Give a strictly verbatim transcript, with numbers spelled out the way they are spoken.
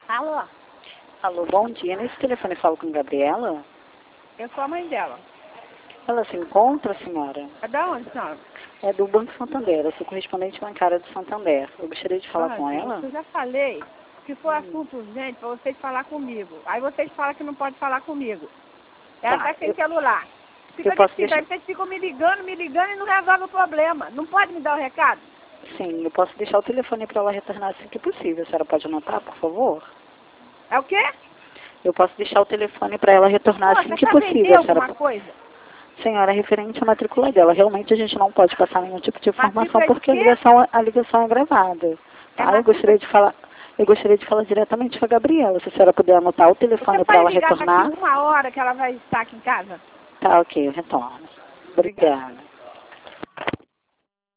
Alô? Alô, bom dia. Nesse telefone eu falo com Gabriela? Eu sou a mãe dela. Ela se encontra, senhora? É da onde, senhora? É do Banco Santander. Eu sou correspondente bancária do Santander. Eu gostaria de falar Ah, com gente, ela? eu já falei que for Hum. assunto urgente para vocês falar comigo. Aí vocês falam que não pode falar comigo. Ela Tá, tá sem eu- celular. Fica eu posso difícil, aí deixar... vocês ficam me ligando, me ligando e não resolve o problema. Não pode me dar o recado? Sim, eu posso deixar o telefone para ela retornar assim que possível. A senhora pode anotar, por favor? É o quê? Eu posso deixar o telefone para ela retornar Poxa, assim que quer vender possível. A senhora... alguma coisa? Senhora, referente à matrícula dela, realmente a gente não pode passar nenhum tipo de informação Matrícula de porque a quê? ligação, a ligação é gravada. É Tá? Eu gostaria de falar, eu gostaria de falar diretamente com a Gabriela. Se a senhora puder anotar o Você telefone para pode ela ligar retornar. daqui uma hora que ela vai estar aqui em casa? Tá, ok, eu retorno. Obrigada. Obrigada.